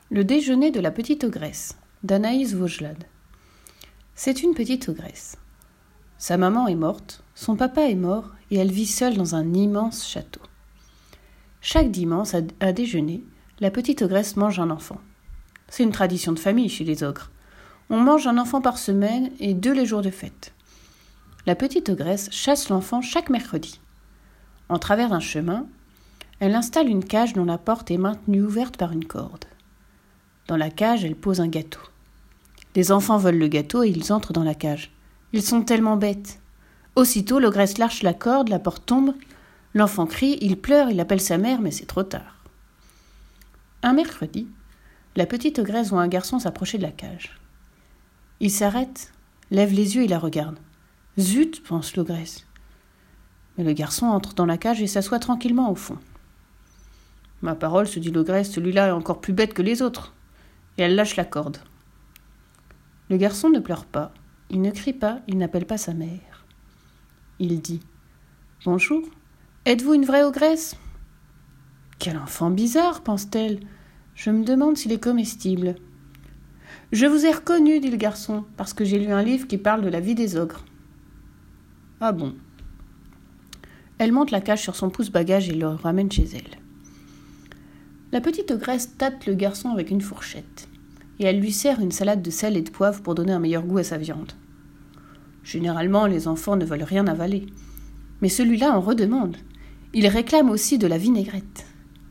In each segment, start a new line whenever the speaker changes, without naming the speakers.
Le déjeuner de la petite ogresse, d'Anaïs Vaugelade. C'est une petite ogresse. Sa maman est morte, son papa est mort, et elle vit seule dans un immense château. Chaque dimanche, à déjeuner, la petite ogresse mange un enfant. C'est une tradition de famille chez les ogres. On mange un enfant par semaine et 2 les jours de fête. La petite ogresse chasse l'enfant chaque mercredi. En travers d'un chemin, elle installe une cage dont la porte est maintenue ouverte par une corde. Dans la cage, elle pose un gâteau. Les enfants volent le gâteau et ils entrent dans la cage. Ils sont tellement bêtes. Aussitôt, l'ogresse lâche la corde, la porte tombe. L'enfant crie, il pleure, il appelle sa mère, mais c'est trop tard. Un mercredi, la petite ogresse voit un garçon s'approcher de la cage. Il s'arrête, lève les yeux et la regarde. Zut, pense l'ogresse. Mais le garçon entre dans la cage et s'assoit tranquillement au fond. Ma parole, se dit l'ogresse, celui-là est encore plus bête que les autres. Et elle lâche la corde. Le garçon ne pleure pas, il ne crie pas, il n'appelle pas sa mère. Il dit « Bonjour, êtes-vous une vraie ogresse ?»« Quel enfant bizarre, pense-t-elle. Je me demande s'il est comestible. »« Je vous ai reconnu, dit le garçon, parce que j'ai lu un livre qui parle de la vie des ogres. »« Ah bon ?» Elle monte la cage sur son pouce-bagage et le ramène chez elle. La petite ogresse tâte le garçon avec une fourchette, et elle lui sert une salade de sel et de poivre pour donner un meilleur goût à sa viande. Généralement, les enfants ne veulent rien avaler, mais celui-là en redemande. Il réclame aussi de la vinaigrette.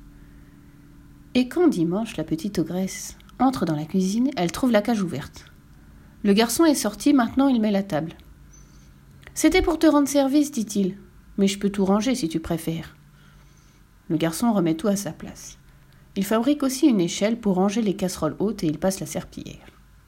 Et quand dimanche, la petite ogresse entre dans la cuisine, elle trouve la cage ouverte. Le garçon est sorti, maintenant il met la table. « C'était pour te rendre service, dit-il, mais je peux tout ranger si tu préfères. » Le garçon remet tout à sa place. Il fabrique aussi une échelle pour ranger les casseroles hautes et il passe la serpillière.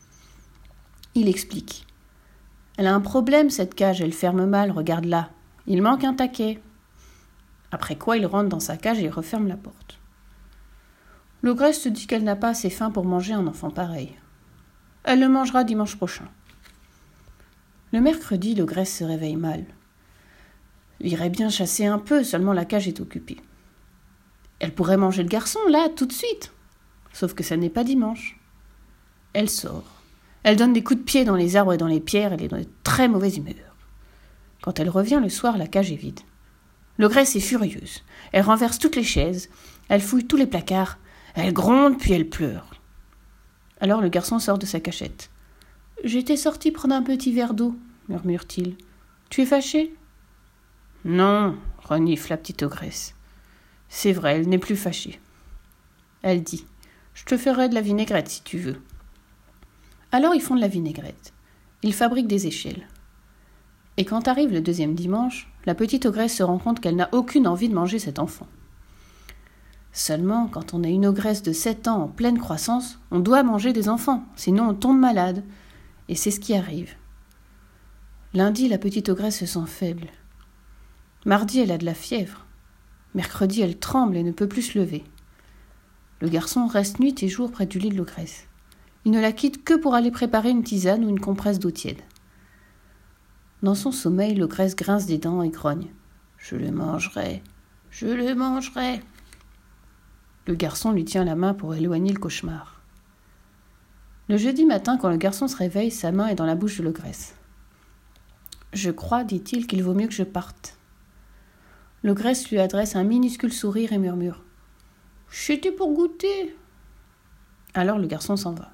Il explique. Elle a un problème, cette cage, elle ferme mal, regarde là. Il manque un taquet. Après quoi, il rentre dans sa cage et referme la porte. L'ogresse se dit qu'elle n'a pas assez faim pour manger un enfant pareil. Elle le mangera dimanche prochain. Le mercredi, l'ogresse se réveille mal. Il irait bien chasser un peu, seulement la cage est occupée. Elle pourrait manger le garçon, là, tout de suite. Sauf que ça n'est pas dimanche. Elle sort. Elle donne des coups de pied dans les arbres et dans les pierres. Elle est de très mauvaise humeur. Quand elle revient le soir, la cage est vide. L'ogresse est furieuse. Elle renverse toutes les chaises. Elle fouille tous les placards. Elle gronde, puis elle pleure. Alors le garçon sort de sa cachette. « J'étais sorti prendre un petit verre d'eau, » murmure-t-il. « Tu es fâché ?»« Non, » renifle la petite ogresse. C'est vrai, elle n'est plus fâchée. Elle dit « Je te ferai de la vinaigrette si tu veux. » Alors ils font de la vinaigrette. Ils fabriquent des échelles. Et quand arrive le 2e dimanche, la petite ogresse se rend compte qu'elle n'a aucune envie de manger cet enfant. Seulement, quand on est une ogresse de 7 ans en pleine croissance, on doit manger des enfants, sinon on tombe malade. Et c'est ce qui arrive. Lundi, la petite ogresse se sent faible. Mardi, elle a de la fièvre. Mercredi, elle tremble et ne peut plus se lever. Le garçon reste nuit et jour près du lit de l'ogresse. Il ne la quitte que pour aller préparer une tisane ou une compresse d'eau tiède. Dans son sommeil, l'ogresse grince des dents et grogne. « Je le mangerai, je le mangerai !» Le garçon lui tient la main pour éloigner le cauchemar. Le jeudi matin, quand le garçon se réveille, sa main est dans la bouche de l'ogresse. « Je crois, dit-il, qu'il vaut mieux que je parte. » L'ogresse lui adresse un minuscule sourire et murmure « C'était pour goûter !» Alors le garçon s'en va.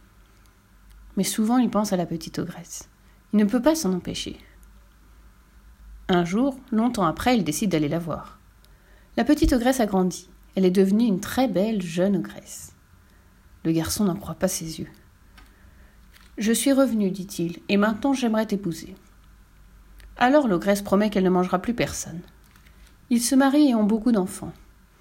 Mais souvent il pense à la petite ogresse. Il ne peut pas s'en empêcher. Un jour, longtemps après, il décide d'aller la voir. La petite ogresse a grandi. Elle est devenue une très belle jeune ogresse. Le garçon n'en croit pas ses yeux. « Je suis revenu, dit-il, et maintenant j'aimerais t'épouser. » Alors l'ogresse promet qu'elle ne mangera plus personne. Ils se marient et ont beaucoup d'enfants.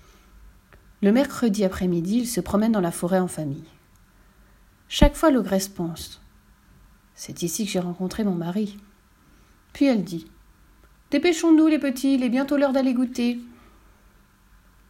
Le mercredi après-midi, ils se promènent dans la forêt en famille. Chaque fois, l'ogresse pense « C'est ici que j'ai rencontré mon mari. » Puis elle dit « Dépêchons-nous les petits, il est bientôt l'heure d'aller goûter. »